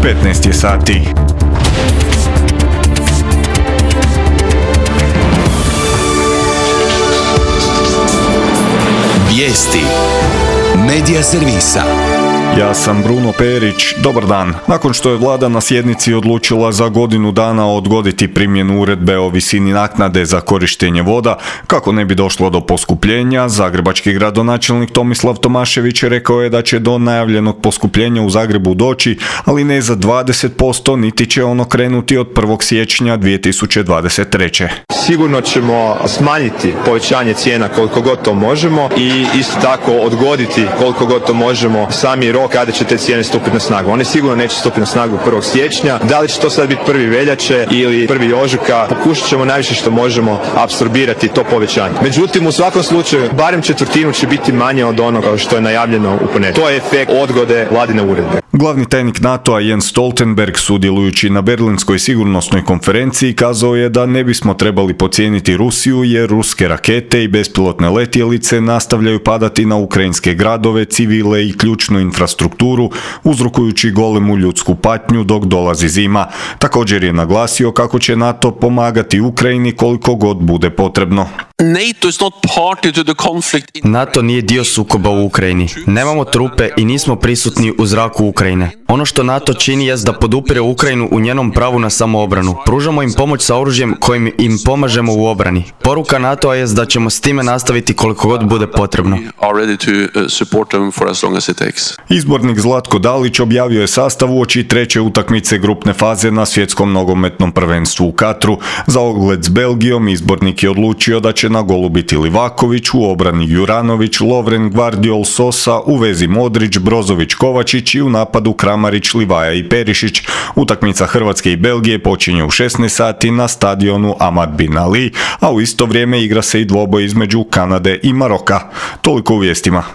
15 je sati. Vijesti Medija servisa. Ja sam Bruno Perić, dobar dan. Nakon što je vlada na sjednici odlučila za godinu dana odgoditi primjenu uredbe o visini naknade za korištenje voda, kako ne bi došlo do poskupljenja, zagrebački gradonačelnik Tomislav Tomašević rekao je da će do najavljenog poskupljenja u Zagrebu doći, ali ne za 20%, niti će ono krenuti od 1. siječnja 2023. Sigurno ćemo smanjiti povećanje cijena koliko god to možemo i isto tako odgoditi koliko god to možemo sami rok kada će te cijene stupiti na snagu. One sigurno neće stupiti na snagu 1. siječnja. Da li će to sad biti 1. veljače ili 1. ožujka, pokušat ćemo najviše što možemo apsorbirati to povećanje. Međutim, u svakom slučaju, barem četvrtinu će biti manje od onoga što je najavljeno u ponedjeljak. To je efekt odgode vladine uredbe. Glavni tajnik NATO-a Jens Stoltenberg, sudjelujući na Berlinskoj sigurnosnoj konferenciji, kazao je da ne bismo trebali podcijeniti Rusiju jer ruske rakete i bespilotne letjelice nastavljaju padati na ukrajinske gradove, civile i ključnu infrastrukturu, uzrokujući golemu ljudsku patnju dok dolazi zima. Također je naglasio kako će NATO pomagati Ukrajini koliko god bude potrebno. NATO nije dio sukoba u Ukrajini. Nemamo trupe i nismo prisutni u zraku Ukrajine. Ono što NATO čini jest da podupire Ukrajinu u njenom pravu na samoobranu. Pružamo im pomoć sa oružjem kojim im pomažemo u obrani. Poruka NATO-a jest da ćemo s time nastaviti koliko god bude potrebno. Izbornik Zlatko Dalić objavio je sastav uoči treće utakmice grupne faze na svjetskom nogometnom prvenstvu u Katru. Za ogled s Belgijom izbornik je odlučio da će na golu biti Livaković, u obrani Juranović, Lovren, Gvardiol, Sosa, u vezi Modrić, Brozović, Kovačić i u napadu Kramarić, Livaja i Perišić. Utakmica Hrvatske i Belgije počinje u 16 sati na stadionu Ahmad Bin Ali, a u isto vrijeme igra se i dvoboj između Kanade i Maroka. Toliko u vijestima.